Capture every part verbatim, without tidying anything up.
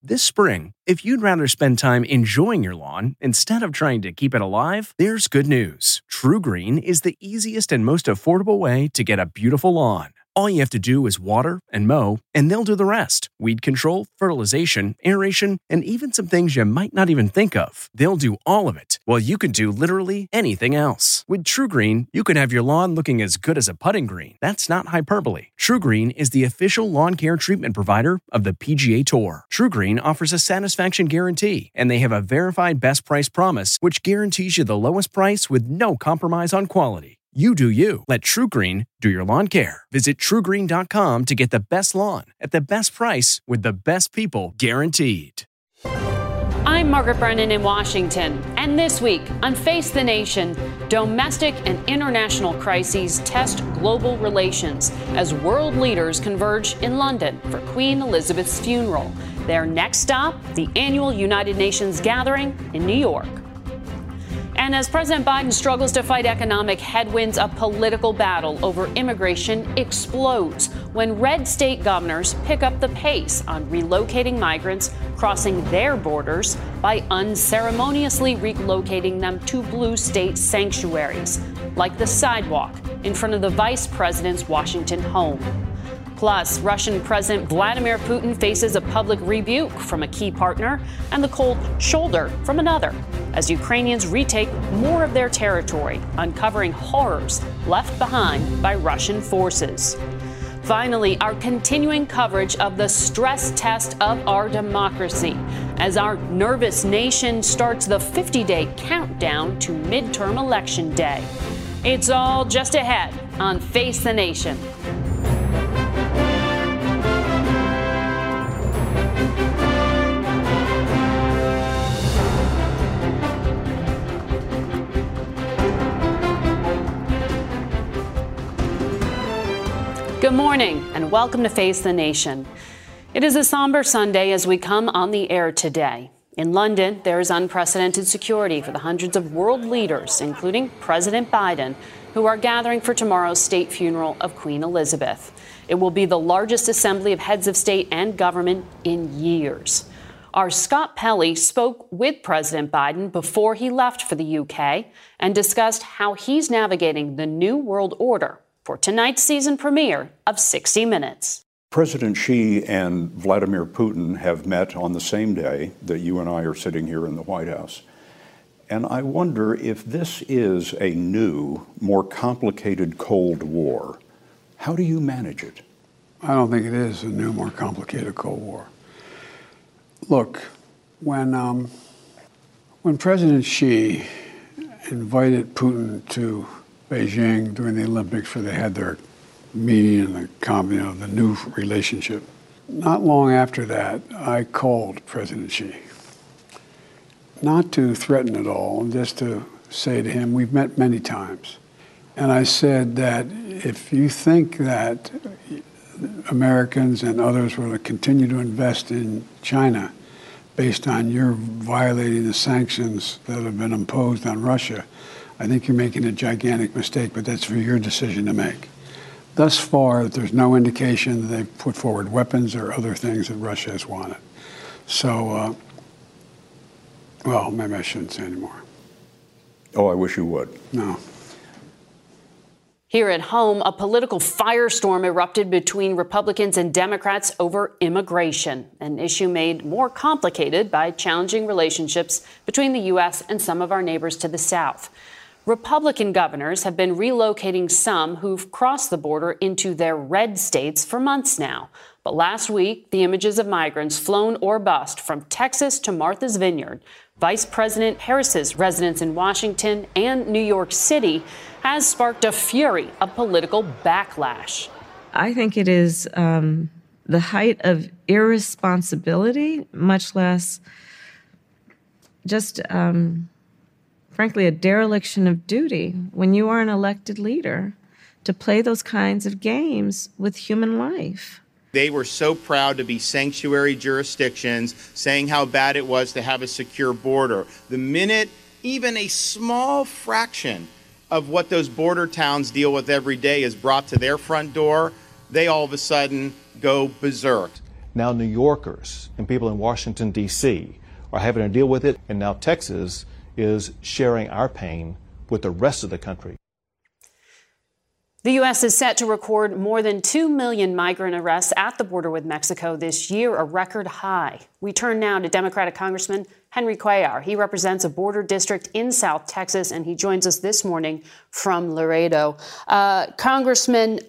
This spring, if you'd rather spend time enjoying your lawn instead of trying to keep it alive, there's good news. TruGreen is the easiest and most affordable way to get a beautiful lawn. All you have to do is water and mow, and they'll do the rest. Weed control, fertilization, aeration, and even some things you might not even think of. They'll do all of it, while you can do literally anything else. With TruGreen, you can have your lawn looking as good as a putting green. That's not hyperbole. TruGreen is the official lawn care treatment provider of the P G A Tour. TruGreen offers a satisfaction guarantee, and they have a verified best price promise, which guarantees you the lowest price with no compromise on quality. You do you. Let TruGreen do your lawn care. Visit True Green dot com to get the best lawn at the best price with the best people guaranteed. I'm Margaret Brennan in Washington, and this week on Face the Nation, domestic and international crises test global relations as world leaders converge in London for Queen Elizabeth's funeral. Their next stop, the annual United Nations gathering in New York. And as President Biden struggles to fight economic headwinds, a political battle over immigration explodes when red state governors pick up the pace on relocating migrants crossing their borders by unceremoniously relocating them to blue state sanctuaries, like the sidewalk in front of the vice president's Washington home. Plus, Russian President Vladimir Putin faces a public rebuke from a key partner and the cold shoulder from another, as Ukrainians retake more of their territory, uncovering horrors left behind by Russian forces. Finally, our continuing coverage of the stress test of our democracy as our nervous nation starts the fifty-day countdown to midterm election day. It's all just ahead on Face the Nation. Good morning and welcome to Face the Nation. It is a somber Sunday as we come on the air today. In London, there is unprecedented security for the hundreds of world leaders, including President Biden, who are gathering for tomorrow's state funeral of Queen Elizabeth. It will be the largest assembly of heads of state and government in years. Our Scott Pelley spoke with President Biden before he left for the U K and discussed how he's navigating the new world order for tonight's season premiere of sixty minutes. President Xi and Vladimir Putin have met on the same day that you and I are sitting here in the White House. And I wonder if this is a new, more complicated Cold War. How do you manage it? I don't think it is a new, more complicated Cold War. Look, when um, when President Xi invited Putin to Beijing during the Olympics, where they had their meeting and the, you know, the new relationship. Not long after that, I called President Xi, not to threaten at all, just to say to him, we've met many times. And I said that if you think that Americans and others will continue to invest in China based on your violating the sanctions that have been imposed on Russia, I think you're making a gigantic mistake, but that's for your decision to make. Thus far, there's no indication that they've put forward weapons or other things that Russia has wanted. So, uh, well, maybe I shouldn't say anymore. Oh, I wish you would. No. Here at home, a political firestorm erupted between Republicans and Democrats over immigration, an issue made more complicated by challenging relationships between the U S and some of our neighbors to the south. Republican governors have been relocating some who've crossed the border into their red states for months now. But last week, the images of migrants flown or bust from Texas to Martha's Vineyard, Vice President Harris's residence in Washington and New York City, has sparked a fury of political backlash. I think it is um, the height of irresponsibility, much less just... Um, frankly, a dereliction of duty when you are an elected leader to play those kinds of games with human life. They were so proud to be sanctuary jurisdictions, saying how bad it was to have a secure border. The minute even a small fraction of what those border towns deal with every day is brought to their front door, they all of a sudden go berserk. Now New Yorkers and people in Washington, D C are having to deal with it, and now Texas is sharing our pain with the rest of the country. The U S is set to record more than two million migrant arrests at the border with Mexico this year, a record high. We turn now to Democratic Congressman Henry Cuellar. He represents a border district in South Texas, and he joins us this morning from Laredo. Uh, Congressman,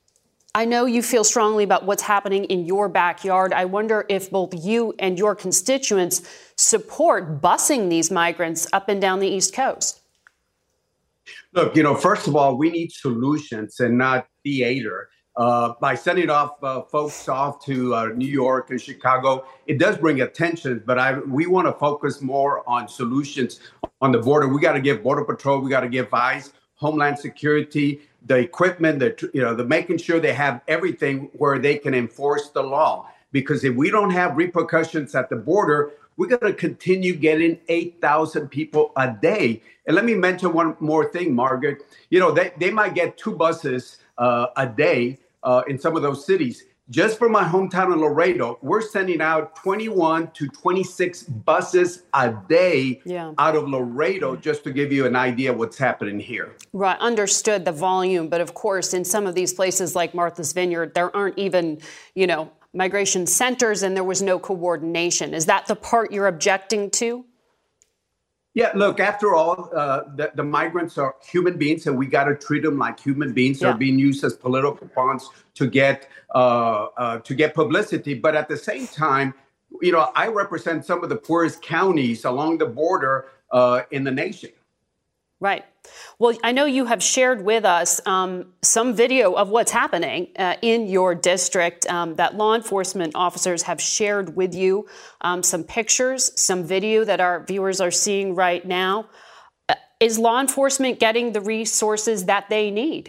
I know you feel strongly about what's happening in your backyard. I wonder if both you and your constituents support busing these migrants up and down the East Coast. Look, you know, first of all, we need solutions and not theater. Uh, by sending off uh, folks off to uh, New York and Chicago, it does bring attention, but I we want to focus more on solutions on the border. We got to give Border Patrol, we got to give ICE, Homeland Security, the equipment, the you know, the making sure they have everything where they can enforce the law. Because if we don't have repercussions at the border, we're going to continue getting eight thousand people a day. And let me mention one more thing, Margaret. You know, they, they might get two buses uh, a day uh, in some of those cities. Just for my hometown of Laredo, we're sending out twenty-one to twenty-six buses a day yeah. out of Laredo, just to give you an idea of what's happening here. Right. Understood the volume. But of course, in some of these places like Martha's Vineyard, there aren't even, you know, migration centers, and there was no coordination. Is that the part you're objecting to? Yeah, look, after all, uh, the, the migrants are human beings, and we got to treat them like human beings. Yeah. They're being used as political pawns to get uh, uh, to get publicity. But at the same time, you know, I represent some of the poorest counties along the border uh, in the nation. Right. Well, I know you have shared with us um, some video of what's happening uh, in your district um, that law enforcement officers have shared with you, um, some pictures, some video that our viewers are seeing right now. Uh, is law enforcement getting the resources that they need?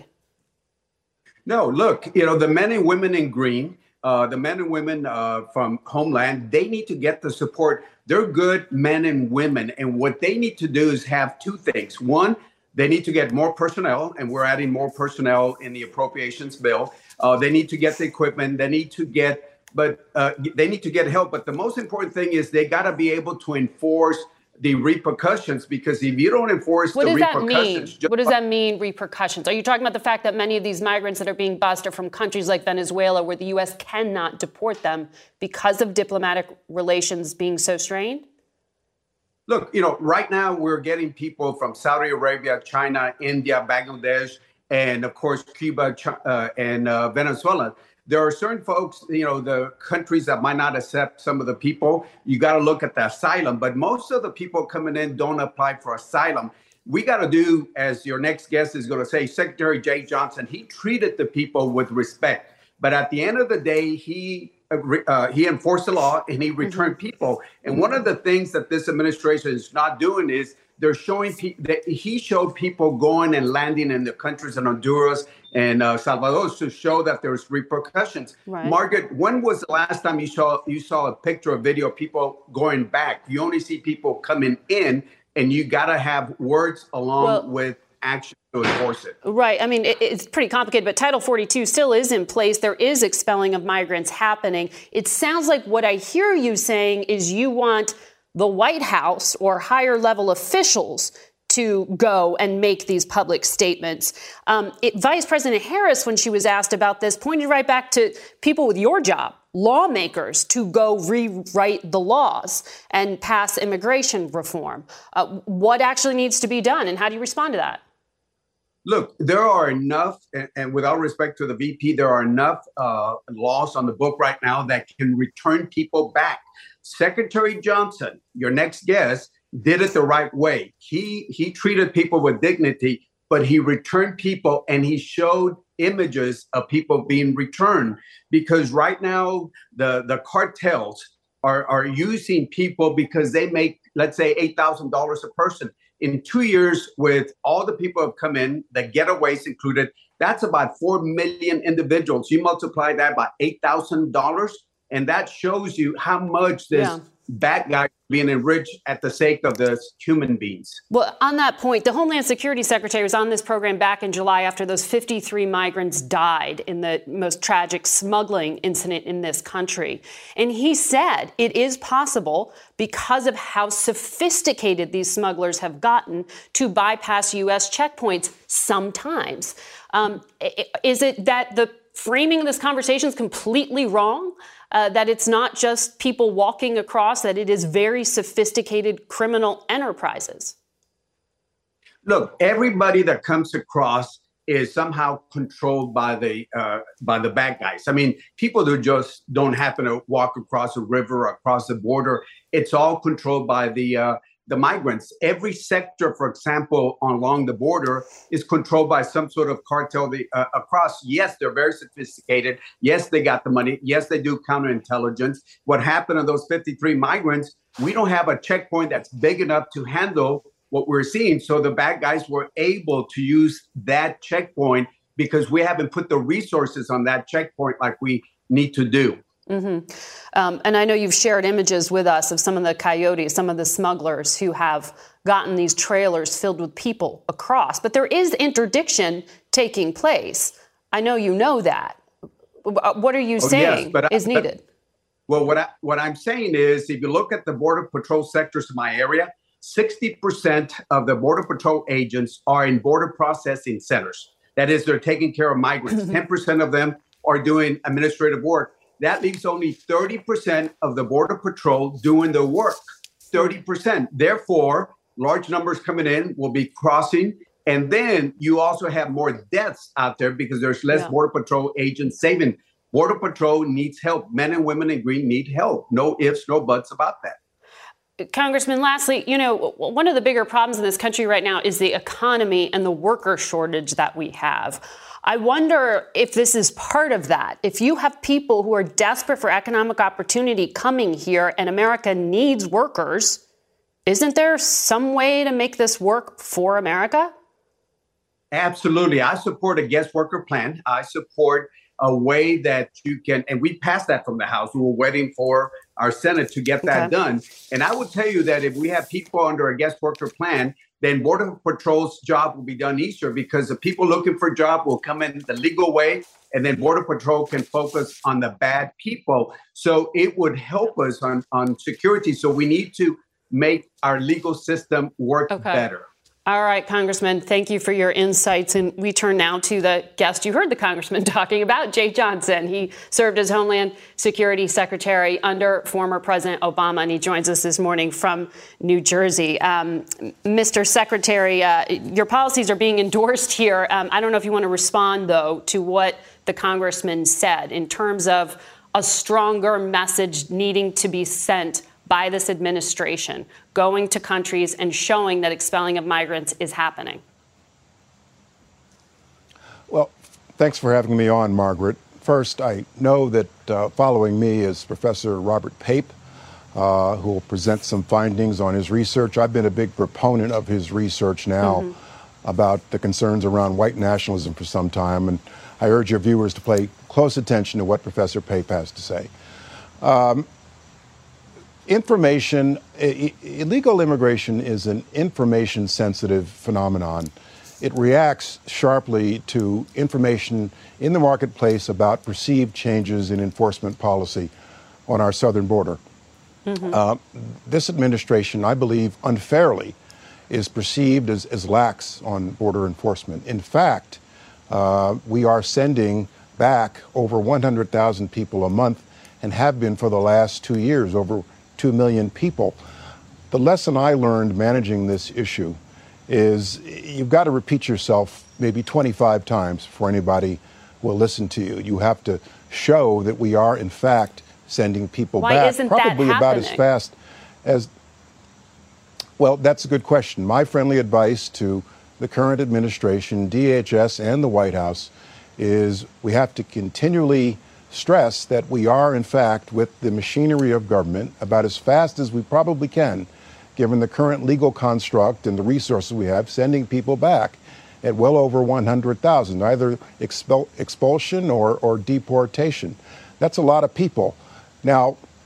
No, look, you know, the men and women in green, uh, the men and women uh, from Homeland, they need to get the support. They're good men and women. And what they need to do is have two things. One, they need to get more personnel, and we're adding more personnel in the appropriations bill. Uh, they need to get the equipment. They need to get, but uh, they need to get help. But the most important thing is they got to be able to enforce the repercussions, because if you don't enforce what the does repercussions... That mean? What does that mean, repercussions? Are you talking about the fact that many of these migrants that are being bused are from countries like Venezuela, where the U S cannot deport them because of diplomatic relations being so strained? Look, you know, right now we're getting people from Saudi Arabia, China, India, Bangladesh, and of course, Cuba uh, and uh, Venezuela. There are certain folks, you know, the countries that might not accept some of the people. You got to look at the asylum, but most of the people coming in don't apply for asylum. We got to do, as your next guest is going to say, Secretary Jay Johnson, he treated the people with respect. But at the end of the day, he uh, he enforced the law and he returned mm-hmm. people. And one of the things that this administration is not doing is they're showing people that he showed people going and landing in the countries in Honduras and uh, Salvador to show that there's repercussions. Right. Margaret, when was the last time you saw you saw a picture or video of people going back? You only see people coming in, and you got to have words along well, with action to enforce it. Right. I mean, it, it's pretty complicated, but Title forty-two still is in place. There is expelling of migrants happening. It sounds like what I hear you saying is you want the White House or higher level officials to go and make these public statements. Um, it, Vice President Harris, when she was asked about this, pointed right back to people with your job, lawmakers, to go rewrite the laws and pass immigration reform. Uh, what actually needs to be done, and how do you respond to that? Look, there are enough, and, and with all respect to the V P, there are enough uh, laws on the book right now that can return people back. Secretary Johnson, your next guest, did it the right way. He he treated people with dignity, but he returned people, and he showed images of people being returned. Because right now, the, the cartels are, are using people because they make, let's say, eight thousand dollars a person. In two years, with all the people who have come in, the getaways included, that's about four million individuals. You multiply that by eight thousand dollars, and that shows you how much this yeah. bad guys being enriched at the sake of the human beings. Well, on that point, the Homeland Security Secretary was on this program back in July after those fifty-three migrants died in the most tragic smuggling incident in this country. And he said it is possible, because of how sophisticated these smugglers have gotten, to bypass U S checkpoints sometimes. Um, is it that the framing of this conversation is completely wrong? Uh, that it's not just people walking across, that it is very sophisticated criminal enterprises? Look, everybody that comes across is somehow controlled by the uh, by the bad guys. I mean, people who just don't happen to walk across a river or across the border. It's all controlled by the uh, the migrants. Every sector, for example, along the border is controlled by some sort of cartel the, uh, across. Yes, they're very sophisticated. Yes, they got the money. Yes, they do counterintelligence. What happened to those fifty-three migrants, we don't have a checkpoint that's big enough to handle what we're seeing. So the bad guys were able to use that checkpoint because we haven't put the resources on that checkpoint like we need to do. Mm-hmm. Um, and I know you've shared images with us of some of the coyotes, some of the smugglers who have gotten these trailers filled with people across. But there is interdiction taking place. I know you know that. What are you oh, saying yes, but is I, needed? Well, what, I, what I'm saying is, if you look at the Border Patrol sectors in my area, sixty percent of the Border Patrol agents are in border processing centers. That is, they're taking care of migrants. ten percent of them are doing administrative work. That leaves only thirty percent of the Border Patrol doing the work, thirty percent. Therefore, large numbers coming in will be crossing. And then you also have more deaths out there because there's less yeah. Border Patrol agents saving. Border Patrol needs help. Men and women in green need help. No ifs, no buts about that. Congressman, lastly, you know, one of the bigger problems in this country right now is the economy and the worker shortage that we have. I wonder if this is part of that. If you have people who are desperate for economic opportunity coming here and America needs workers, isn't there some way to make this work for America? Absolutely. I support a guest worker plan. I support a way that you can, and we passed that from the House. We were waiting for our Senate to get that okay. done. And I will tell you that if we have people under a guest worker plan, then Border Patrol's job will be done easier because the people looking for a job will come in the legal way, and then Border Patrol can focus on the bad people. So it would help us on, on security. So we need to make our legal system work okay. better. All right, Congressman, thank you for your insights. And we turn now to the guest you heard the congressman talking about, Jeh Johnson. He served as Homeland Security Secretary under former President Obama, and he joins us this morning from New Jersey. Um, Mister Secretary, uh, your policies are being endorsed here. Um, I don't know if you want to respond, though, to what the congressman said in terms of a stronger message needing to be sent by this administration, going to countries and showing that expelling of migrants is happening? Well, thanks for having me on, Margaret. First, I know that uh, following me is Professor Robert Pape, uh, who will present some findings on his research. I've been a big proponent of his research now mm-hmm. about the concerns around white nationalism for some time, and I urge your viewers to pay close attention to what Professor Pape has to say. Um, Information, illegal immigration is an information-sensitive phenomenon. It reacts sharply to information in the marketplace about perceived changes in enforcement policy on our southern border. Mm-hmm. Uh, this administration, I believe, unfairly is perceived as, as lax on border enforcement. In fact, uh, we are sending back over one hundred thousand people a month and have been for the last two years, over two million people. The lesson I learned managing this issue is you've got to repeat yourself maybe twenty-five times before anybody will listen to you. You have to show that we are, in fact, sending people Why back isn't probably that about as fast as. Well, that's a good question. My friendly advice to the current administration, D H S, and the White House is we have to continually stress that we are, in fact, with the machinery of government about as fast as we probably can, given the current legal construct and the resources we have, sending people back at well over one hundred thousand, either expel, expulsion or, or deportation. That's a lot of people. Now,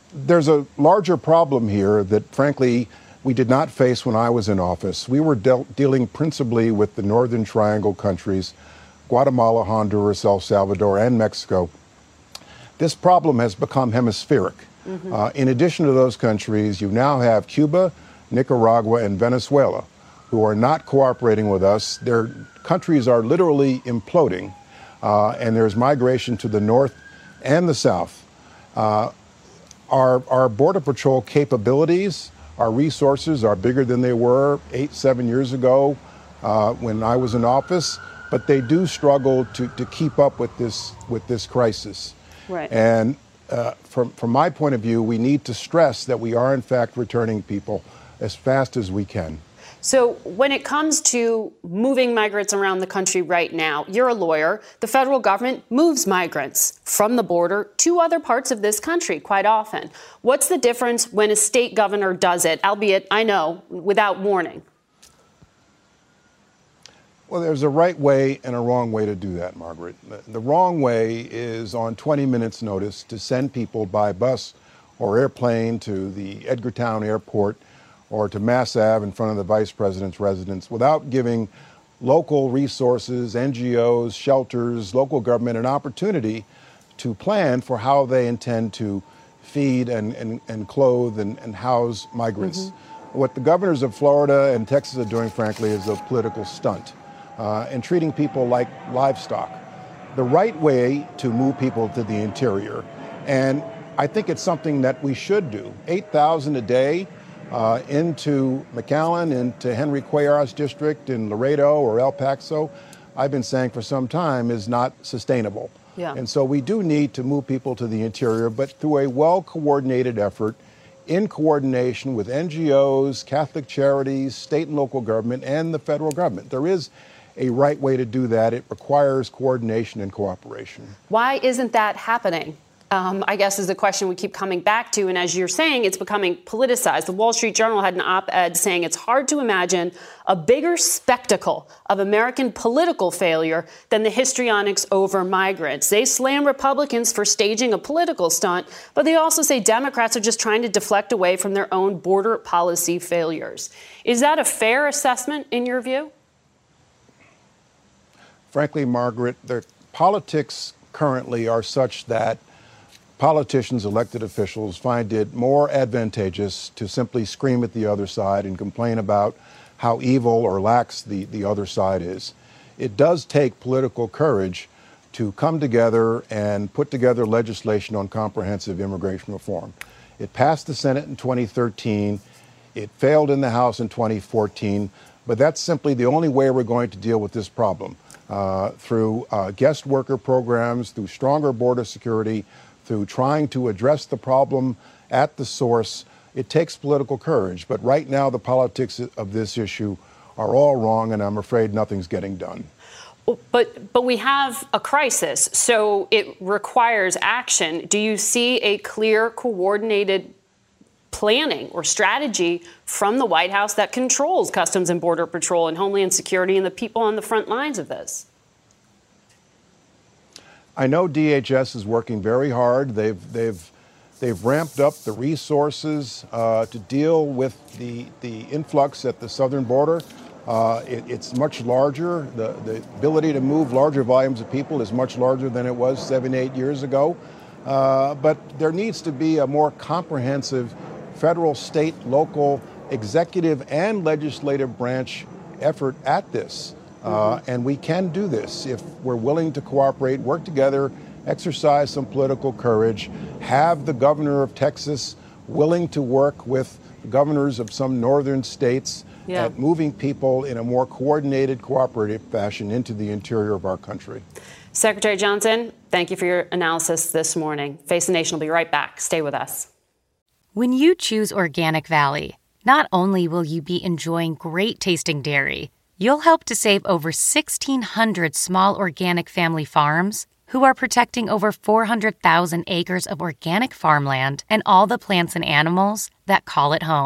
there's a larger problem here that, frankly, we did not face when I was in office. We were de- dealing principally with the Northern Triangle countries, Guatemala, Honduras, El Salvador, and Mexico. This problem has become hemispheric. Mm-hmm. Uh, in addition to those countries, you now have Cuba, Nicaragua, and Venezuela, who are not cooperating with us. Their countries are literally imploding, uh, and there's migration to the north and the south. Uh, our, our Border Patrol capabilities, our resources are bigger than they were eight, seven years ago uh, when I was in office, but they do struggle to, to keep up with this, with this crisis. Right. And uh, from, from my point of view, we need to stress that we are, in fact, returning people as fast as we can. So when it comes to moving migrants around the country right now, you're a lawyer. The federal government moves migrants from the border to other parts of this country quite often. What's the difference when a state governor does it, albeit, I know, without warning? Well, there's a right way and a wrong way to do that, Margaret. The wrong way is on twenty minutes notice to send people by bus or airplane to the Edgartown Airport or to Mass Ave in front of the Vice President's residence without giving local resources, N G Os, shelters, local government an opportunity to plan for how they intend to feed and, and, and clothe and, and house migrants. Mm-hmm. What the governors of Florida and Texas are doing, frankly, is a political stunt uh, and treating people like livestock. The right way to move people to the interior, and I think it's something that we should do, eight thousand a day, Uh, into McAllen, into Henry Cuellar's district in Laredo or El Paso, I've been saying for some time is not sustainable. Yeah. And so we do need to move people to the interior, but through a well-coordinated effort in coordination with N G Os, Catholic charities, state and local government, and the federal government. There is a right way to do that. It requires coordination and cooperation. Why isn't that happening? Um, I guess is the question we keep coming back to. And as you're saying, it's becoming politicized. The Wall Street Journal had an op-ed saying it's hard to imagine a bigger spectacle of American political failure than the histrionics over migrants. They slam Republicans for staging a political stunt, but they also say Democrats are just trying to deflect away from their own border policy failures. Is that a fair assessment in your view? Frankly, Margaret, the politics currently are such that politicians, elected officials, find it more advantageous to simply scream at the other side and complain about how evil or lax the, the other side is. It does take political courage to come together and put together legislation on comprehensive immigration reform. It passed the Senate in twenty thirteen. It failed in the House in twenty fourteen. But that's simply the only way we're going to deal with this problem, uh, through uh, guest worker programs, through stronger border security, through trying to address the problem at the source. It takes political courage, but right now the politics of this issue are all wrong, and I'm afraid nothing's getting done. But but we have a crisis, so it requires action. Do you see a clear, coordinated planning or strategy from the White House that controls Customs and Border Patrol and Homeland Security and the people on the front lines of this? I know D H S is working very hard. They've they've they've ramped up the resources uh, to deal with the the influx at the southern border. Uh, it, it's much larger. The the ability to move larger volumes of people is much larger than it was seven, eight years ago. Uh, but there needs to be a more comprehensive federal, state, local, executive, and legislative branch effort at this. Uh, and we can do this if we're willing to cooperate, work together, exercise some political courage, have the governor of Texas willing to work with the governors of some northern states yeah. at moving people in a more coordinated, cooperative fashion into the interior of our country. Secretary Johnson, thank you for your analysis this morning. Face the Nation will be right back. Stay with us. When you choose Organic Valley, not only will you be enjoying great tasting dairy, you'll help to save over sixteen hundred small organic family farms who are protecting over four hundred thousand acres of organic farmland and all the plants and animals that call it home.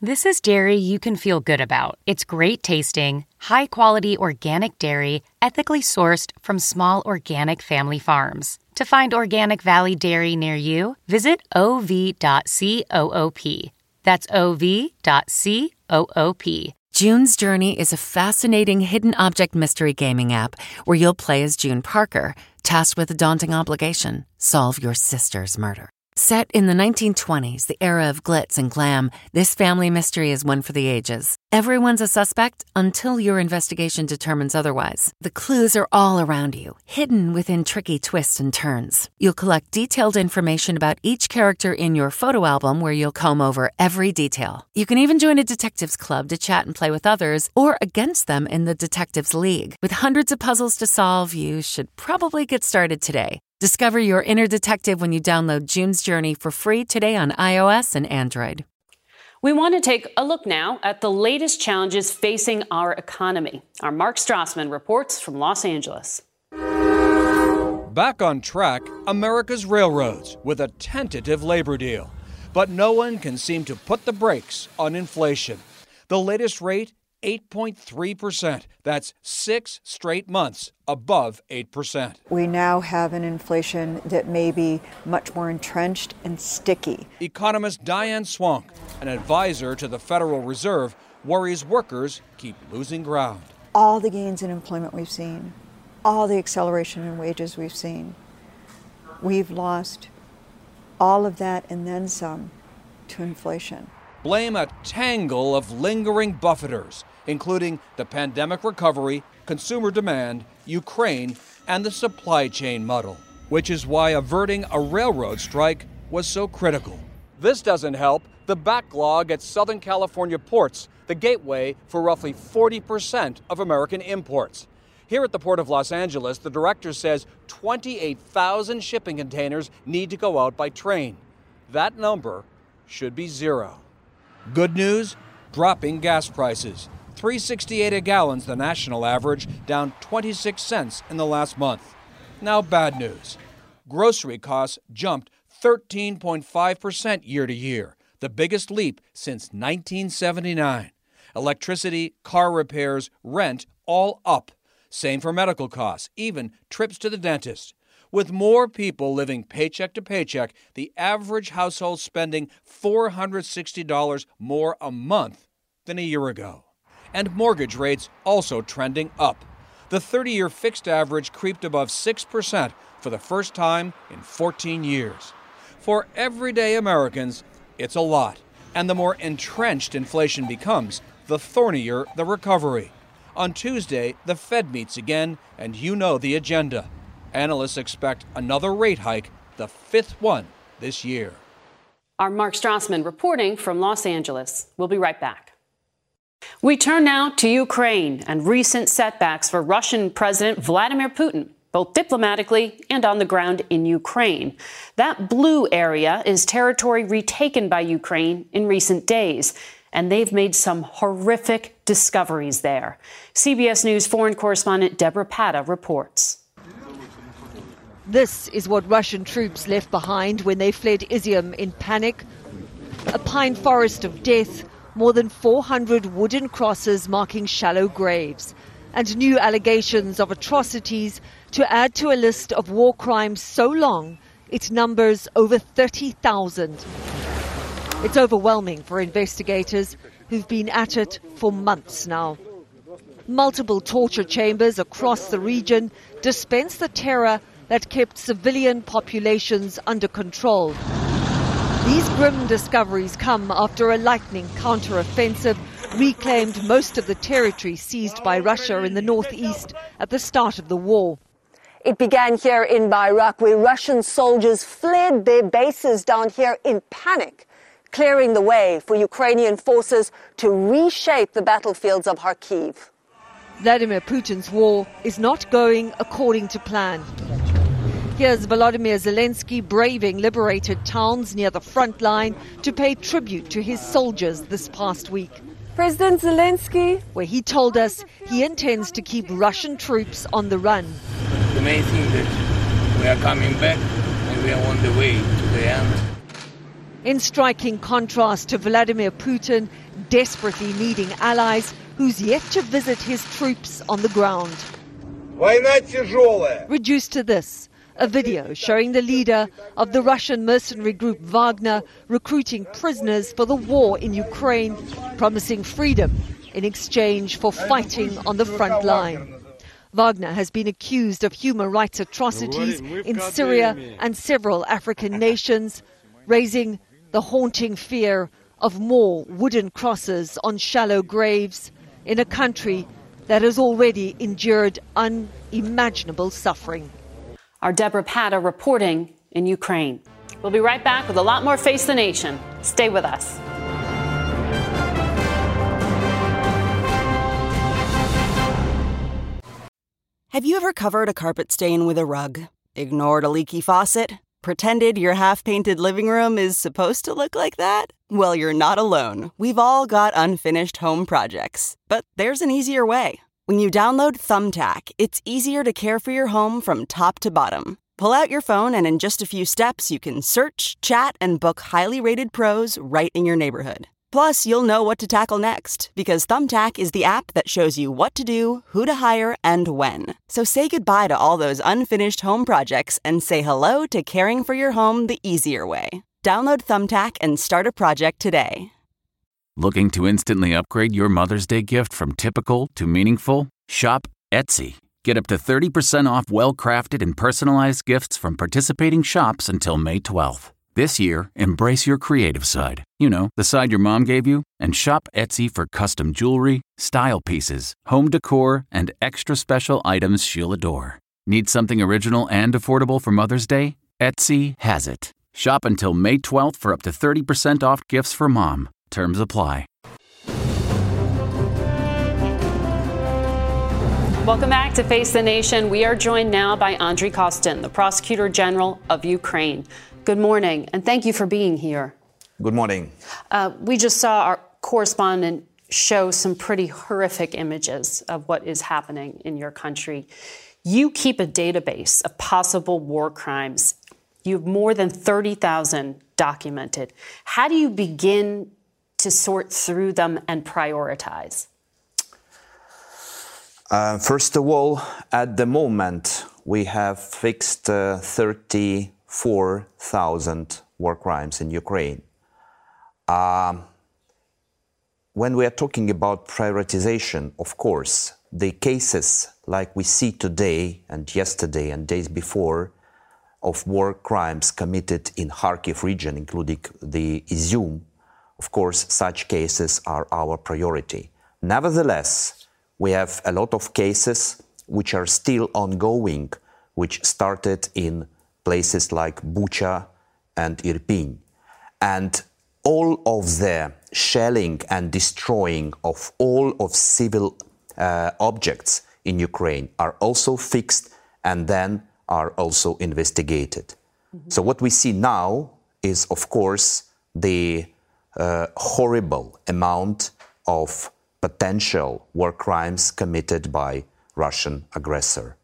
This is dairy you can feel good about. It's great tasting, high-quality organic dairy, ethically sourced from small organic family farms. To find Organic Valley Dairy near you, visit o v dot coop. That's o v dot coop. June's Journey is a fascinating hidden object mystery gaming app where you'll play as June Parker, tasked with a daunting obligation: solve your sister's murder. Set in the nineteen twenties, the era of glitz and glam, this family mystery is one for the ages. Everyone's a suspect until your investigation determines otherwise. The clues are all around you, hidden within tricky twists and turns. You'll collect detailed information about each character in your photo album where you'll comb over every detail. You can even join a detectives club to chat and play with others or against them in the Detectives League. With hundreds of puzzles to solve, you should probably get started today. Discover your inner detective when you download June's Journey for free today on iOS and Android. We want to take a look now at the latest challenges facing our economy. Our Mark Strassman reports from Los Angeles. Back on track, America's railroads with a tentative labor deal. But no one can seem to put the brakes on inflation. The latest rate, eight point three percent. That's six straight months above eight percent. We now have an inflation that may be much more entrenched and sticky. Economist Diane Swonk, an advisor to the Federal Reserve, worries workers keep losing ground. All the gains in employment we've seen, all the acceleration in wages we've seen, we've lost all of that and then some to inflation. Blame a tangle of lingering buffeters, including the pandemic recovery, consumer demand, Ukraine, and the supply chain muddle, which is why averting a railroad strike was so critical. This doesn't help the backlog at Southern California ports, the gateway for roughly forty percent of American imports. Here at the Port of Los Angeles, the director says twenty-eight thousand shipping containers need to go out by train. That number should be zero. Good news, dropping gas prices. three dollars and sixty-eight cents a gallon's the national average, down twenty-six cents in the last month. Now bad news. Grocery costs jumped thirteen point five percent year to year, the biggest leap since nineteen seventy-nine. Electricity, car repairs, rent, all up. Same for medical costs, even trips to the dentist. With more people living paycheck to paycheck, the average household spending four hundred sixty dollars more a month than a year ago. And mortgage rates also trending up. The thirty-year fixed average creeped above six percent for the first time in fourteen years. For everyday Americans, it's a lot. And the more entrenched inflation becomes, the thornier the recovery. On Tuesday, the Fed meets again, and you know the agenda. Analysts expect another rate hike, the fifth one this year. Our Mark Strassman reporting from Los Angeles. We'll be right back. We turn now to Ukraine and recent setbacks for Russian President Vladimir Putin, both diplomatically and on the ground in Ukraine. That blue area is territory retaken by Ukraine in recent days, and they've made some horrific discoveries there. C B S News foreign correspondent Deborah Patta reports. This is what Russian troops left behind when they fled Izium in panic. A pine forest of death, more than four hundred wooden crosses marking shallow graves, and new allegations of atrocities to add to a list of war crimes so long it numbers over thirty thousand. It's overwhelming for investigators who've been at it for months now. Multiple torture chambers across the region dispense the terror that kept civilian populations under control. These grim discoveries come after a lightning counter-offensive reclaimed most of the territory seized by Russia in the northeast at the start of the war. It began here in Bayrak, where Russian soldiers fled their bases down here in panic, clearing the way for Ukrainian forces to reshape the battlefields of Kharkiv. Vladimir Putin's war is not going according to plan. Here's Volodymyr Zelensky braving liberated towns near the front line to pay tribute to his soldiers this past week. President Zelensky, where he told us he intends to keep Russian troops on the run. The main thing is that we are coming back and we are on the way to the end. In striking contrast to Vladimir Putin desperately needing allies who's yet to visit his troops on the ground. Reduced to this, a video showing the leader of the Russian mercenary group Wagner recruiting prisoners for the war in Ukraine, promising freedom in exchange for fighting on the front line. Wagner has been accused of human rights atrocities in Syria and several African nations, raising the haunting fear of more wooden crosses on shallow graves in a country that has already endured unimaginable suffering. Our Deborah Patta reporting in Ukraine. We'll be right back with a lot more Face the Nation. Stay with us. Have you ever covered a carpet stain with a rug? Ignored a leaky faucet? Pretended your half-painted living room is supposed to look like that? Well, you're not alone. We've all got unfinished home projects. But there's an easier way. When you download Thumbtack, it's easier to care for your home from top to bottom. Pull out your phone and in just a few steps, you can search, chat, and book highly rated pros right in your neighborhood. Plus, you'll know what to tackle next, because Thumbtack is the app that shows you what to do, who to hire, and when. So say goodbye to all those unfinished home projects and say hello to caring for your home the easier way. Download Thumbtack and start a project today. Looking to instantly upgrade your Mother's Day gift from typical to meaningful? Shop Etsy. Get up to thirty percent off well-crafted and personalized gifts from participating shops until May twelfth. This year, embrace your creative side. You know, the side your mom gave you. And shop Etsy for custom jewelry, style pieces, home decor, and extra special items she'll adore. Need something original and affordable for Mother's Day? Etsy has it. Shop until May twelfth for up to thirty percent off gifts for mom. Terms apply. Welcome back to Face the Nation. We are joined now by Andriy Kostin, the Prosecutor General of Ukraine. Good morning, and thank you for being here. Good morning. Uh, we just saw our correspondent show some pretty horrific images of what is happening in your country. You keep a database of possible war crimes. You have more than thirty thousand documented. How do you begin to sort through them and prioritize? Uh, first of all, at the moment, we have fixed uh, thirty-four thousand war crimes in Ukraine. Uh, when we are talking about prioritization, of course, the cases like we see today and yesterday and days before of war crimes committed in Kharkiv region, including the Izium, of course, such cases are our priority. Nevertheless, we have a lot of cases which are still ongoing, which started in places like Bucha and Irpin. And all of the shelling and destroying of all of civil uh, objects in Ukraine are also fixed and then are also investigated. Mm-hmm. So what we see now is, of course, the uh, horrible amount of potential war crimes committed by Russian aggressor.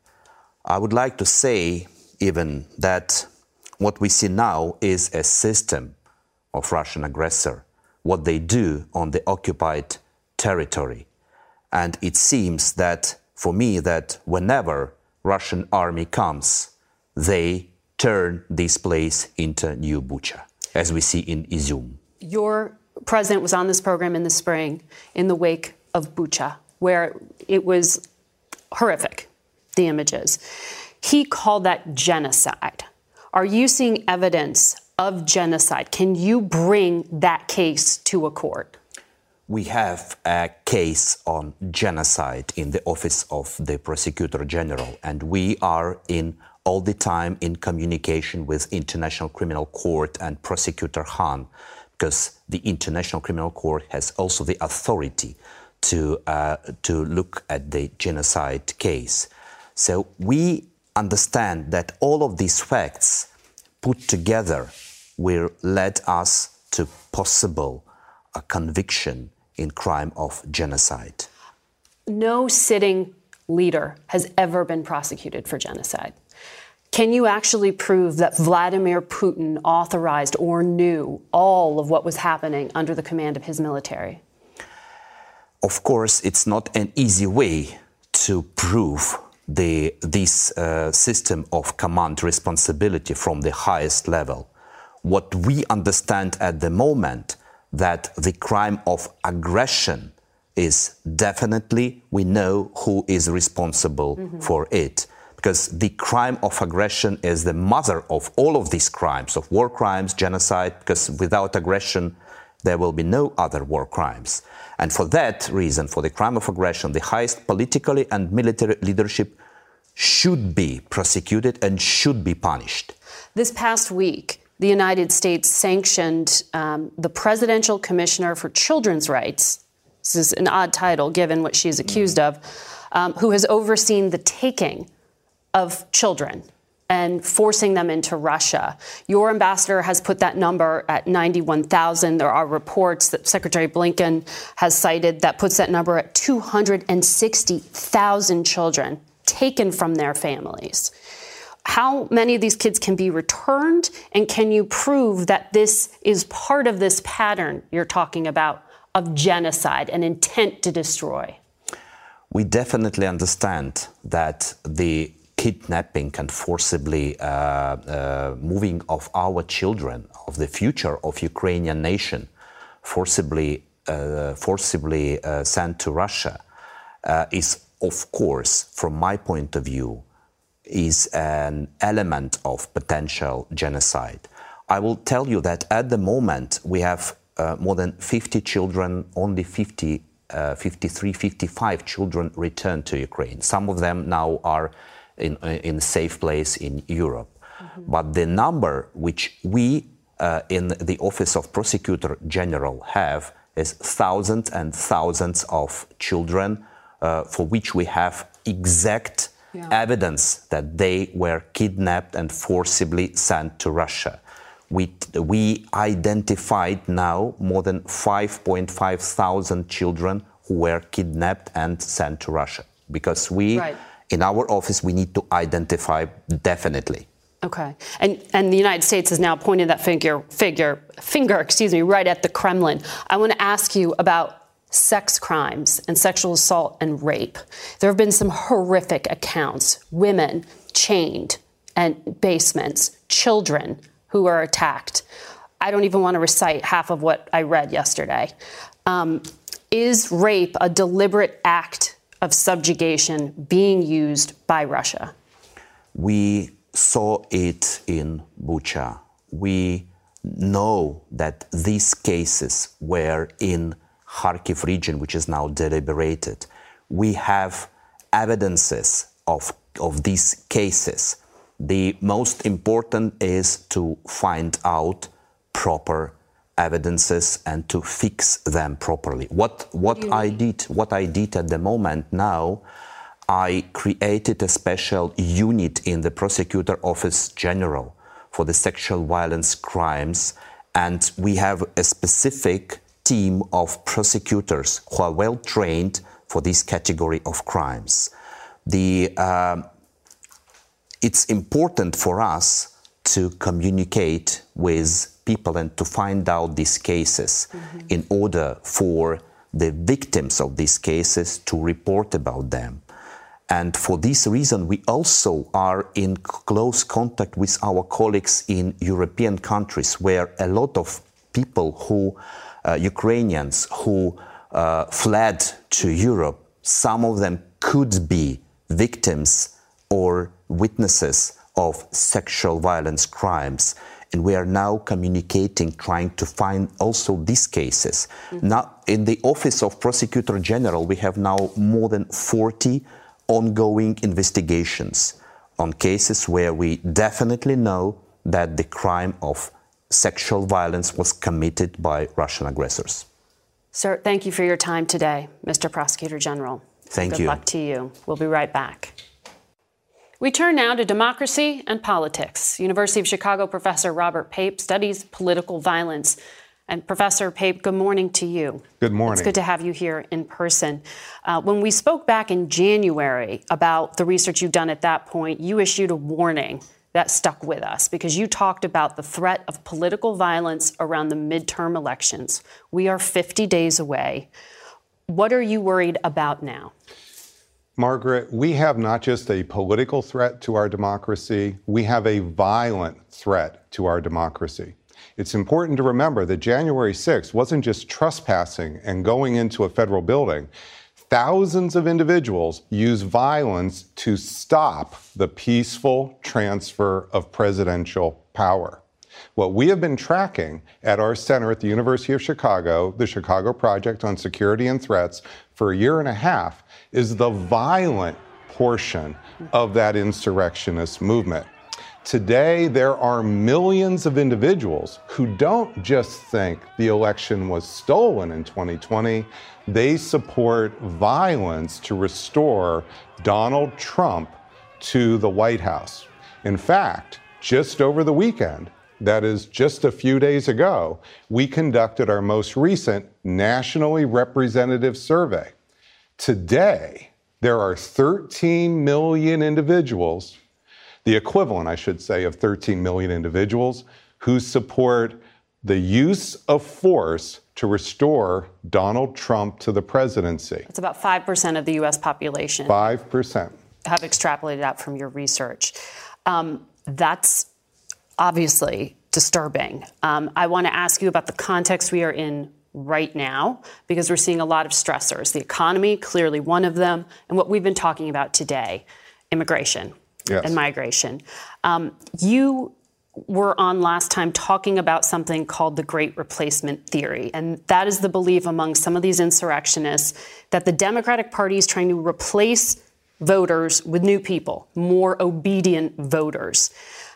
I would like to say even that what we see now is a system of Russian aggressor, what they do on the occupied territory. And it seems that, for me, that whenever Russian army comes, they turn this place into new Bucha, as we see in Izium. Your president was on this program in the spring in the wake of Bucha, where it was horrific, the images. He called that genocide. Are you seeing evidence of genocide? Can you bring that case to a court? We have a case on genocide in the office of the Prosecutor General, and we are in all the time in communication with International Criminal Court and Prosecutor Khan, because the International Criminal Court has also the authority to uh, to look at the genocide case. So we understand that all of these facts put together will lead us to possible a conviction in crime of genocide. No sitting leader has ever been prosecuted for genocide. Can you actually prove that Vladimir Putin authorized or knew all of what was happening under the command of his military? Of course, it's not an easy way to prove the, this uh, system of command responsibility from the highest level. What we understand at the moment, that the crime of aggression is definitely, we know who is responsible mm-hmm. for it. Because the crime of aggression is the mother of all of these crimes, of war crimes, genocide, because without aggression, there will be no other war crimes. And for that reason, for the crime of aggression, the highest politically and military leadership should be prosecuted and should be punished. This past week, the United States sanctioned um, the Presidential Commissioner for Children's Rights. This is an odd title, given what she's accused of, um, who has overseen the taking of children and forcing them into Russia. Your ambassador has put that number at ninety-one thousand. There are reports that Secretary Blinken has cited that puts that number at two hundred sixty thousand children taken from their families. How many of these kids can be returned, and can you prove that this is part of this pattern you're talking about of genocide and intent to destroy? We definitely understand that the kidnapping and forcibly uh, uh, moving of our children, of the future of Ukrainian nation, forcibly, uh, forcibly uh, sent to Russia, uh, is, of course, from my point of view, is an element of potential genocide. I will tell you that at the moment we have uh, more than fifty children, only fifty, uh, fifty-three, fifty-five children returned to Ukraine. Some of them now are in, in a safe place in Europe. Mm-hmm. But the number which we uh, in the Office of Prosecutor General have is thousands and thousands of children uh, for which we have exact yeah. evidence that they were kidnapped and forcibly sent to Russia. We, we identified now more than five point five thousand children who were kidnapped and sent to Russia, because we, right. in our office, we need to identify definitely. Okay, and and the United States has now pointed that figure, figure, finger, excuse me, right at the Kremlin. I want to ask you about sex crimes and sexual assault and rape. There have been some horrific accounts: women chained and basements, children who are attacked. I don't even want to recite half of what I read yesterday. Um, is rape a deliberate act of subjugation being used by Russia? We saw it in Bucha. We know that these cases were in Kharkiv region, which is now deliberated. We have evidences of, of these cases. The most important is to find out proper evidences and to fix them properly. What what I did what I did at the moment now, I created a special unit in the Prosecutor Office General for the sexual violence crimes, and we have a specific team of prosecutors who are well trained for this category of crimes. The uh, it's important for us to communicate with people and to find out these cases mm-hmm. in order for the victims of these cases to report about them. And for this reason, we also are in close contact with our colleagues in European countries, where a lot of people who, uh, Ukrainians who uh, fled to Europe, some of them could be victims or witnesses of sexual violence crimes. And we are now communicating, trying to find also these cases. Mm-hmm. Now, in the Office of Prosecutor General, we have now more than forty ongoing investigations on cases where we definitely know that the crime of sexual violence was committed by Russian aggressors. Sir, thank you for your time today, Mister Prosecutor General. Thank Good you. Good luck to you. We'll be right back. We turn now to democracy and politics. University of Chicago professor Robert Pape studies political violence. And Professor Pape, good morning to you. Good morning. It's good to have you here in person. Uh, when we spoke back in January about the research you've done at that point, you issued a warning that stuck with us, because you talked about the threat of political violence around the midterm elections. We are fifty days away. What are you worried about now? Margaret, we have not just a political threat to our democracy, we have a violent threat to our democracy. It's important to remember that January sixth wasn't just trespassing and going into a federal building. Thousands of individuals use violence to stop the peaceful transfer of presidential power. What we have been tracking at our center at the University of Chicago, the Chicago Project on Security and Threats, for a year and a half, is the violent portion of that insurrectionist movement. Today, there are millions of individuals who don't just think the election was stolen in twenty twenty, they support violence to restore Donald Trump to the White House. In fact, just over the weekend, that is just a few days ago, we conducted our most recent nationally representative survey. Today, there are thirteen million individuals, the equivalent, I should say, of thirteen million individuals who support the use of force to restore Donald Trump to the presidency. It's about five percent of the U S population. five percent. Have extrapolated out from your research. Um, that's obviously disturbing. Um, I want to ask you about the context we are in right now, because we're seeing a lot of stressors. The economy, clearly one of them, and what we've been talking about today, immigration. Yes. And migration. Um, you were on last time talking about something called the Great Replacement Theory. And that is the belief among some of these insurrectionists that the Democratic Party is trying to replace voters with new people, more obedient voters.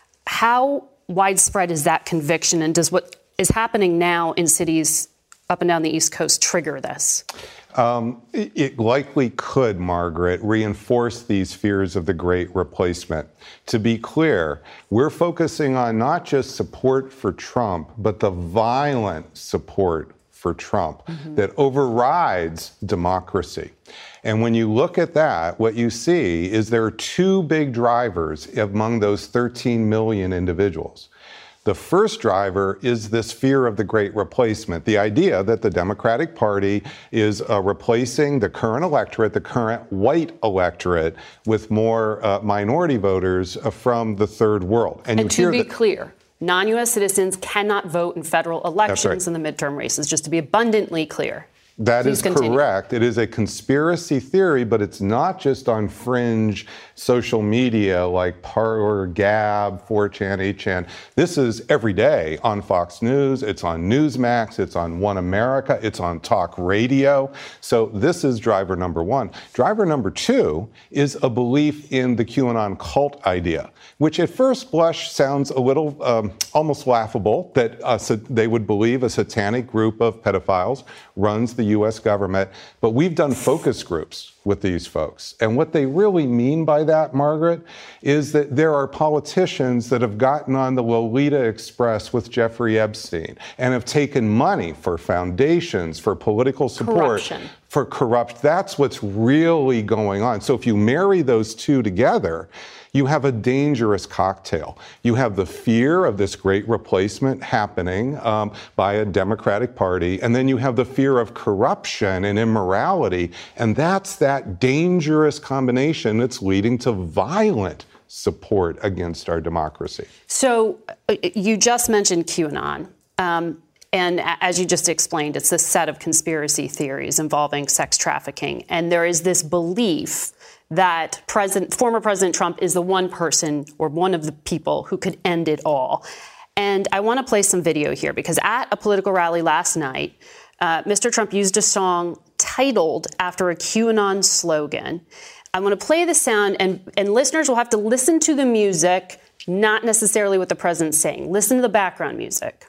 How widespread is that conviction? And does what is happening now in cities up and down the East Coast trigger this? Um, it, it likely could, Margaret, reinforce these fears of the Great Replacement. To be clear, we're focusing on not just support for Trump, but the violent support for Trump mm-hmm. that overrides democracy. And when you look at that, what you see is there are two big drivers among those thirteen million individuals. The first driver is this fear of the Great Replacement, the idea that the Democratic Party is uh, replacing the current electorate, the current white electorate, with more uh, minority voters uh, from the third world. And, and you to hear be that- clear, non-U S citizens cannot vote in federal elections right. in the midterm races, just to be abundantly clear. That Please is continue. correct. It is a conspiracy theory, but it's not just on fringe social media like Parler, Gab, four chan, eight chan. This is every day on Fox News. It's on Newsmax. It's on One America. It's on talk radio. So this is driver number one. Driver number two is a belief in the QAnon cult idea, which at first blush sounds a little um, almost laughable, that uh, so they would believe a satanic group of pedophiles runs the U S government. But we've done focus groups with these folks. And what they really mean by that, Margaret, is that there are politicians that have gotten on the Lolita Express with Jeffrey Epstein and have taken money for foundations, for political support, Corruption. for corrupt. That's what's really going on. So if you marry those two together, you have a dangerous cocktail. You have the fear of this Great Replacement happening um, by a Democratic Party, and then you have the fear of corruption and immorality, and that's that dangerous combination that's leading to violent support against our democracy. So uh, you just mentioned QAnon. Um, And as you just explained, it's a set of conspiracy theories involving sex trafficking. And there is this belief that President, former President Trump is the one person or one of the people who could end it all. And I want to play some video here because at a political rally last night, uh, Mister Trump used a song titled after a QAnon slogan. I want to play the sound, and, and listeners will have to listen to the music, not necessarily what the president's saying. Listen to the background music.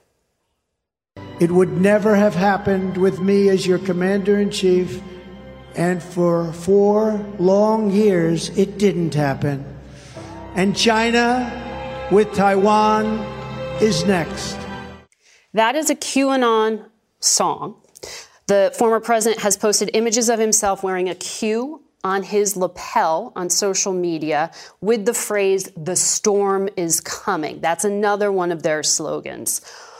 It would never have happened with me as your commander-in-chief, and for four long years, it didn't happen. And China, with Taiwan, is next. That is a QAnon song. The former president has posted images of himself wearing a Q on his lapel on social media with the phrase, "The storm is coming." That's another one of their slogans.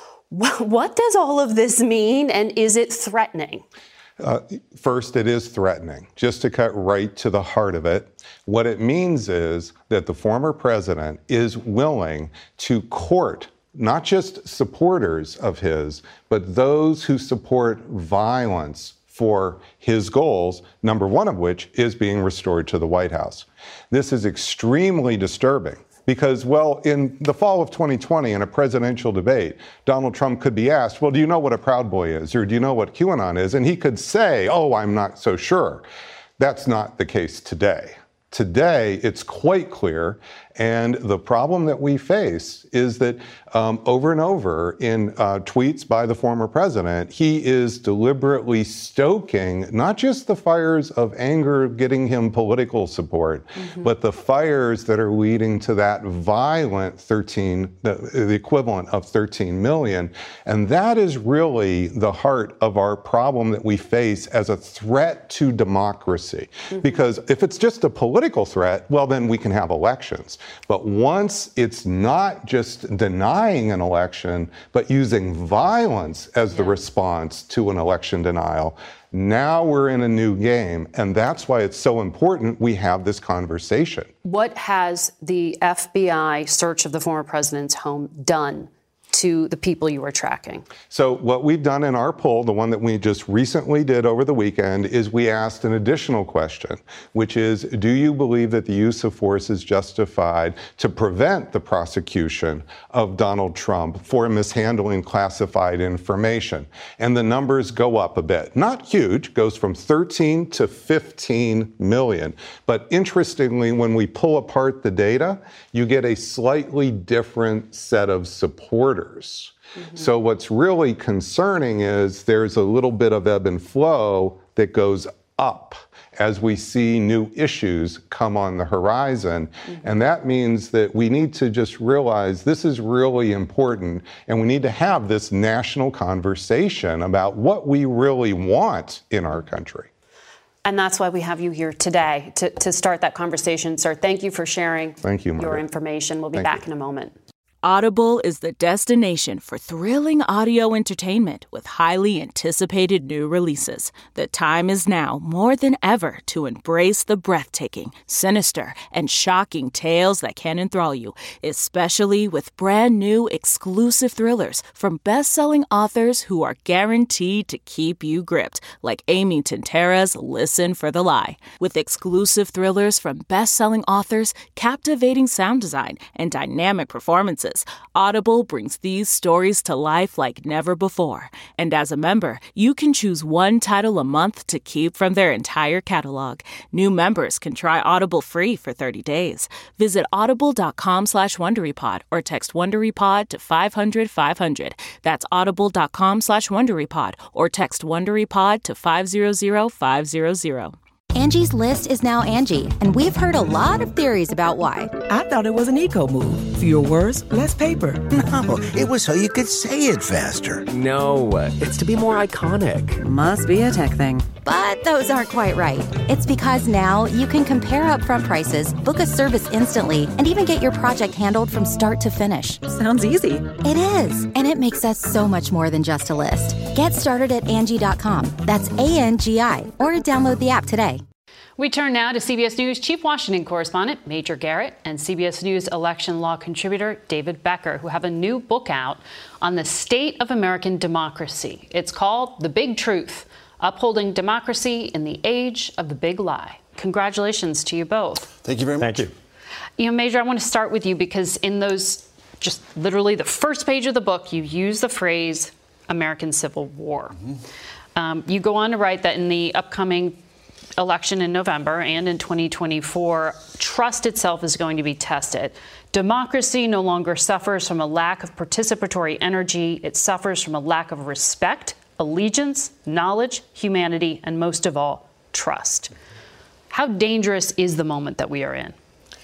What does all of this mean, and is it threatening? Uh, first, it is threatening. Just to cut right to the heart of it, what it means is that the former president is willing to court not just supporters of his, but those who support violence for his goals, number one of which is being restored to the White House. This is extremely disturbing because, well, in the fall of twenty twenty, in a presidential debate, Donald Trump could be asked, well, do you know what a Proud Boy is? Or do you know what QAnon is? And he could say, oh, I'm not so sure. That's not the case today. Today, it's quite clear, and the problem that we face is that um, over and over in uh, tweets by the former president, he is deliberately stoking not just the fires of anger getting him political support, mm-hmm. but the fires that are leading to that violent thirteen, the, the equivalent of thirteen million. And that is really the heart of our problem that we face as a threat to democracy. Mm-hmm. Because if it's just a political threat, well, then we can have elections. But once it's not just denying an election, but using violence as yeah. the response to an election denial, now we're in a new game. And that's why it's so important we have this conversation. What has the F B I search of the former president's home done to the people you were tracking? So what we've done in our poll, the one that we just recently did over the weekend, is we asked an additional question, which is, do you believe that the use of force is justified to prevent the prosecution of Donald Trump for mishandling classified information? And the numbers go up a bit. Not huge, goes from thirteen to fifteen million. But interestingly, when we pull apart the data, you get a slightly different set of supporters. Mm-hmm. So what's really concerning is there's a little bit of ebb and flow that goes up as we see new issues come on the horizon. Mm-hmm. And that means that we need to just realize this is really important, and we need to have this national conversation about what we really want in our country. And that's why we have you here today to, to start that conversation. Sir, thank you for sharing Thank you, your information. We'll be Thank back you. in a moment. Audible is the destination for thrilling audio entertainment with highly anticipated new releases. The time is now more than ever to embrace the breathtaking, sinister, and shocking tales that can enthrall you, especially with brand new exclusive thrillers from best-selling authors who are guaranteed to keep you gripped, like Amy Tintera's Listen for the Lie. With exclusive thrillers from best-selling authors, captivating sound design, and dynamic performances, Audible brings these stories to life like never before. And as a member, you can choose one title a month to keep from their entire catalog. New members can try Audible free for thirty days. Visit audible.com slash WonderyPod or text WonderyPod to five hundred five hundred. That's audible.com slash WonderyPod or text WonderyPod to five hundred five hundred. Angie's List is now Angie, and we've heard a lot of theories about why. I thought it was an eco move. Fewer words, less paper. No, it was so you could say it faster. No, it's to be more iconic. Must be a tech thing. But those aren't quite right. It's because now you can compare upfront prices, book a service instantly, and even get your project handled from start to finish. Sounds easy. It is, and it makes us so much more than just a list. Get started at Angie dot com. That's A N G I, or download the app today. We turn now to C B S News Chief Washington Correspondent Major Garrett and C B S News election law contributor David Becker, who have a new book out on the state of American democracy. It's called The Big Truth: Upholding Democracy in the Age of the Big Lie. Congratulations to you both. Thank you very much. Thank you. You know, Major, I want to start with you because in those, just literally the first page of the book, you use the phrase American Civil War. Mm-hmm. Um, you go on to write that in the upcoming election in November and in twenty twenty-four, trust itself is going to be tested. Democracy no longer suffers from a lack of participatory energy. It suffers from a lack of respect, allegiance, knowledge, humanity, and most of all, trust. How dangerous is the moment that we are in?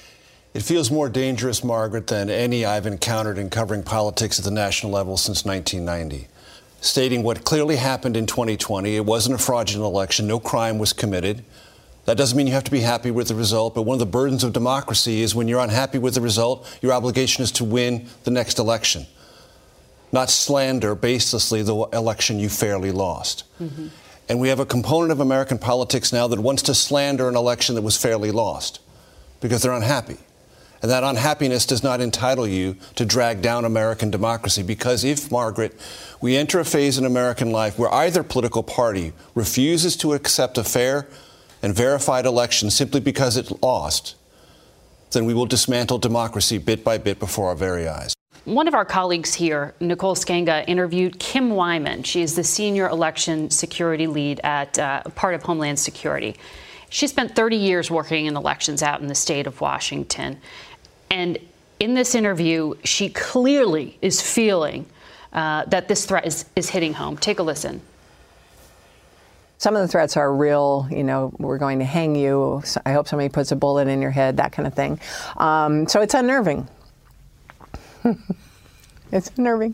It feels more dangerous, Margaret, than any I've encountered in covering politics at the national level since nineteen ninety. Stating what clearly happened in twenty twenty, it wasn't a fraudulent election, no crime was committed. That doesn't mean you have to be happy with the result, but one of the burdens of democracy is when you're unhappy with the result, your obligation is to win the next election, not slander baselessly the election you fairly lost. Mm-hmm. And we have a component of American politics now that wants to slander an election that was fairly lost because they're unhappy. And that unhappiness does not entitle you to drag down American democracy, because if, Margaret, we enter a phase in American life where either political party refuses to accept a fair and verified election simply because it lost, then we will dismantle democracy bit by bit before our very eyes. One of our colleagues here, Nicole Sganga, interviewed Kim Wyman. She is the senior election security lead at uh, part of Homeland Security. She spent thirty years working in elections out in the state of Washington. And in this interview, she clearly is feeling uh, that this threat is, is hitting home. Take a listen. Some of the threats are real, you know, we're going to hang you. I hope somebody puts a bullet in your head, that kind of thing. Um, so it's unnerving. It's unnerving.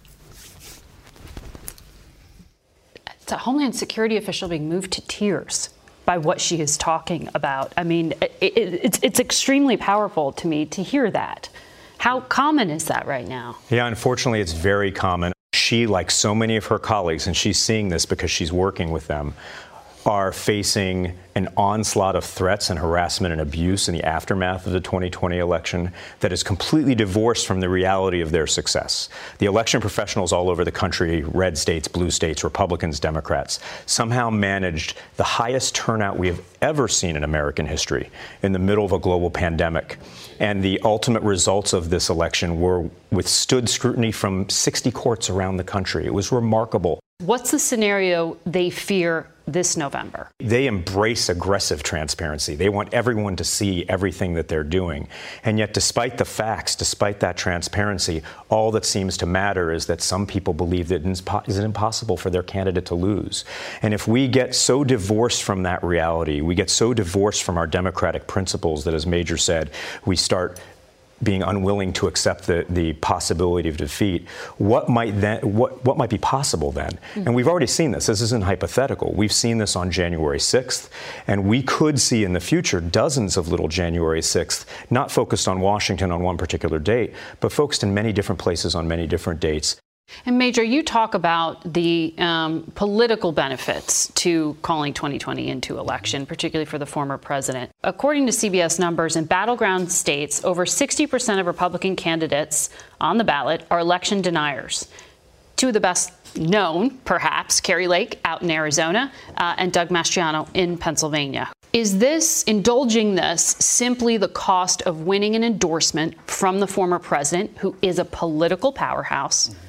It's a Homeland Security official being moved to tears by what she is talking about. I mean, it, it, it's, it's extremely powerful to me to hear that. How common is that right now? Yeah, unfortunately, it's very common. She, like so many of her colleagues, and she's seeing this because she's working with them, are facing an onslaught of threats and harassment and abuse in the aftermath of the twenty twenty election that is completely divorced from the reality of their success. The election professionals all over the country, red states, blue states, Republicans, Democrats, somehow managed the highest turnout we have ever seen in American history in the middle of a global pandemic. And the ultimate results of this election were withstood scrutiny from sixty courts around the country. It was remarkable. What's the scenario they fear this November? They embrace aggressive transparency. They want everyone to see everything that they're doing. And yet, despite the facts, despite that transparency, all that seems to matter is that some people believe that it's impossible for their candidate to lose. And if we get so divorced from that reality, we get so divorced from our democratic principles that, as Major said, we start being unwilling to accept the, the possibility of defeat, what might then what what might be possible then? Mm-hmm. And we've already seen this. This isn't hypothetical. We've seen this on January sixth, and we could see in the future dozens of little January sixth, not focused on Washington on one particular date, but focused in many different places on many different dates. And Major, you talk about the um, political benefits to calling twenty twenty into election, particularly for the former president. According to C B S numbers, in battleground states, over sixty percent of Republican candidates on the ballot are election deniers. Two of the best known, perhaps, Kari Lake out in Arizona uh, and Doug Mastriano in Pennsylvania. Is this, indulging this, simply the cost of winning an endorsement from the former president, who is a political powerhouse? Mm-hmm.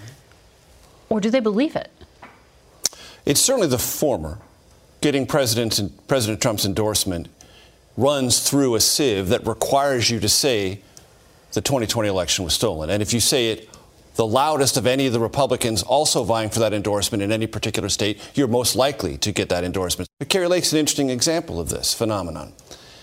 Or do they believe it? It's certainly the former. Getting President, President Trump's endorsement runs through a sieve that requires you to say the twenty twenty election was stolen. And if you say it the loudest of any of the Republicans also vying for that endorsement in any particular state, you're most likely to get that endorsement. But Kari Lake's an interesting example of this phenomenon.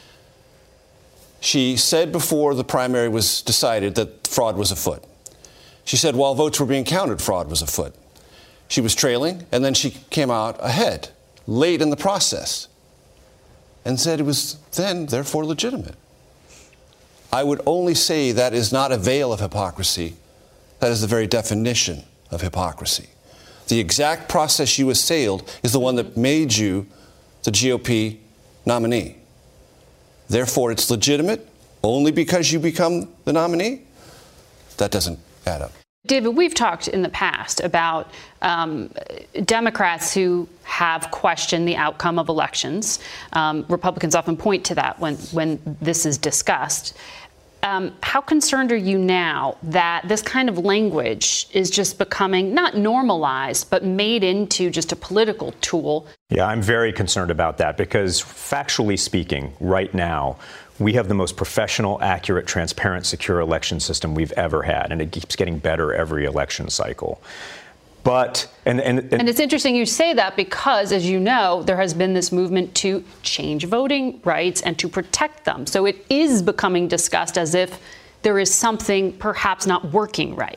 She said before the primary was decided that fraud was afoot. She said while votes were being counted, fraud was afoot. She was trailing, and then she came out ahead, late in the process, and said it was then, therefore, legitimate. I would only say that is not a veil of hypocrisy. That is the very definition of hypocrisy. The exact process you assailed is the one that made you the G O P nominee. Therefore, it's legitimate only because you become the nominee? That doesn't add up. David, we've talked in the past about um, Democrats who have questioned the outcome of elections. Um, Republicans often point to that when, when this is discussed. Um, how concerned are you now that this kind of language is just becoming not normalized, but made into just a political tool? Yeah, I'm very concerned about that because, factually speaking, right now, we have the most professional, accurate, transparent, secure election system we've ever had, and it keeps getting better every election cycle. But and, and and and it's interesting you say that because, as you know, there has been this movement to change voting rights and to protect them. So it is becoming discussed as if there is something perhaps not working right.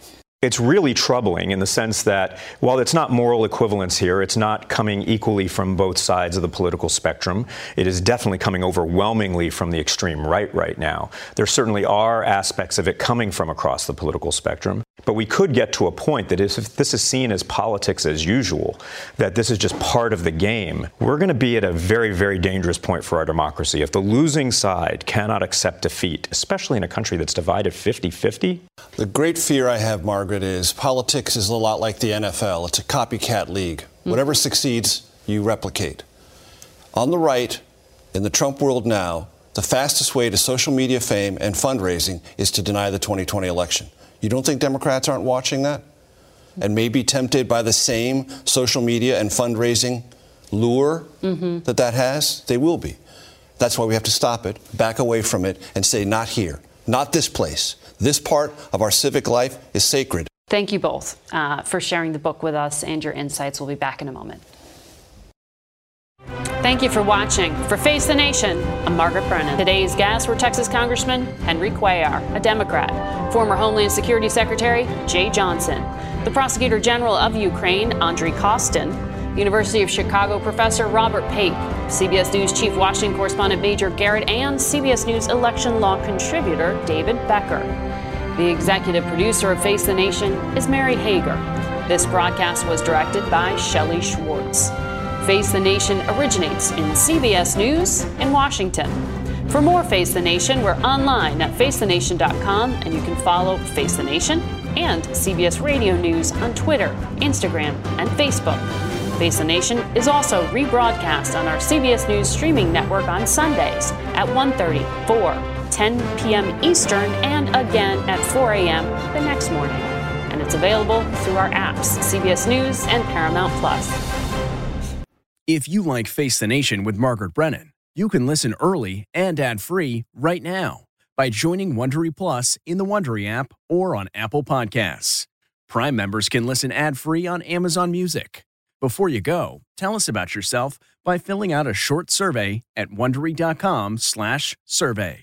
It's really troubling in the sense that while it's not moral equivalence here, it's not coming equally from both sides of the political spectrum. It is definitely coming overwhelmingly from the extreme right right now. There certainly are aspects of it coming from across the political spectrum. But we could get to a point that if this is seen as politics as usual, that this is just part of the game, we're going to be at a very, very dangerous point for our democracy. If the losing side cannot accept defeat, especially in a country that's divided fifty-fifty. The great fear I have, Margaret, is politics is a lot like the N F L. It's a copycat league. Mm-hmm. Whatever succeeds, you replicate. On the right, in the Trump world now, the fastest way to social media fame and fundraising is to deny the twenty twenty election. You don't think Democrats aren't watching that and may be tempted by the same social media and fundraising lure mm-hmm. that that has? They will be. That's why we have to stop it, back away from it, and say, not here, not this place. This part of our civic life is sacred. Thank you both uh, for sharing the book with us and your insights. We'll be back in a moment. Thank you for watching. For Face the Nation, I'm Margaret Brennan. Today's guests were Texas Congressman Henry Cuellar, a Democrat, former Homeland Security Secretary Jeh Johnson, the Prosecutor General of Ukraine, Andrei Kostin, University of Chicago professor Robert Pape, C B S News Chief Washington Correspondent Major Garrett, and C B S News election law contributor David Becker. The executive producer of Face the Nation is Mary Hager. This broadcast was directed by Shelley Schwartz. Face the Nation originates in C B S News in Washington. For more Face the Nation, we're online at face the nation dot com, and you can follow Face the Nation and C B S Radio News on Twitter, Instagram, and Facebook. Face the Nation is also rebroadcast on our C B S News streaming network on Sundays at one thirty, four, ten p.m. Eastern, and again at four a.m. the next morning. And it's available through our apps, C B S News and Paramount Plus. If you like Face the Nation with Margaret Brennan, you can listen early and ad-free right now by joining Wondery Plus in the Wondery app or on Apple Podcasts. Prime members can listen ad-free on Amazon Music. Before you go, tell us about yourself by filling out a short survey at wondery dot com slash survey.